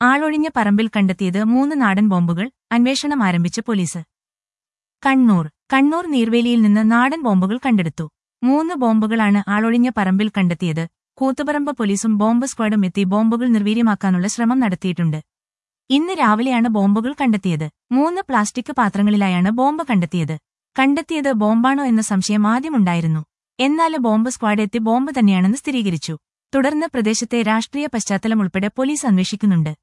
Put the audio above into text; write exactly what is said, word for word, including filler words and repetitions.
ആളൊഴിഞ്ഞ പറമ്പിൽ കണ്ടെത്തിയത് മൂന്ന് നാടൻ ബോംബുകൾ, അന്വേഷണം ആരംഭിച്ച് പോലീസ്. കണ്ണൂർ കണ്ണൂർ നീർവേലിയിൽ നിന്ന് നാടൻ ബോംബുകൾ കണ്ടെടുത്തു. മൂന്ന് ബോംബുകളാണ് ആളൊഴിഞ്ഞ പറമ്പിൽ കണ്ടെത്തിയത്. കൂത്തുപറമ്പ് പോലീസും ബോംബ് സ്ക്വാഡും എത്തി ബോംബുകൾ നിർവീര്യമാക്കാനുള്ള ശ്രമം നടത്തിയിട്ടുണ്ട്. ഇന്ന് രാവിലെയാണ് ബോംബുകൾ കണ്ടെത്തിയത്. മൂന്ന് പ്ലാസ്റ്റിക് പാത്രങ്ങളിലായാണ് ബോംബ് കണ്ടെത്തിയത്. കണ്ടെത്തിയത് ബോംബാണോ എന്ന സംശയം ആദ്യമുണ്ടായിരുന്നു. എന്നാൽ ബോംബ് സ്ക്വാഡ് എത്തി ബോംബ് തന്നെയാണെന്ന് സ്ഥിരീകരിച്ചു. തുടർന്ന് പ്രദേശത്തെ രാഷ്ട്രീയ പശ്ചാത്തലം ഉൾപ്പെടെ പോലീസ് അന്വേഷിക്കുന്നുണ്ട്.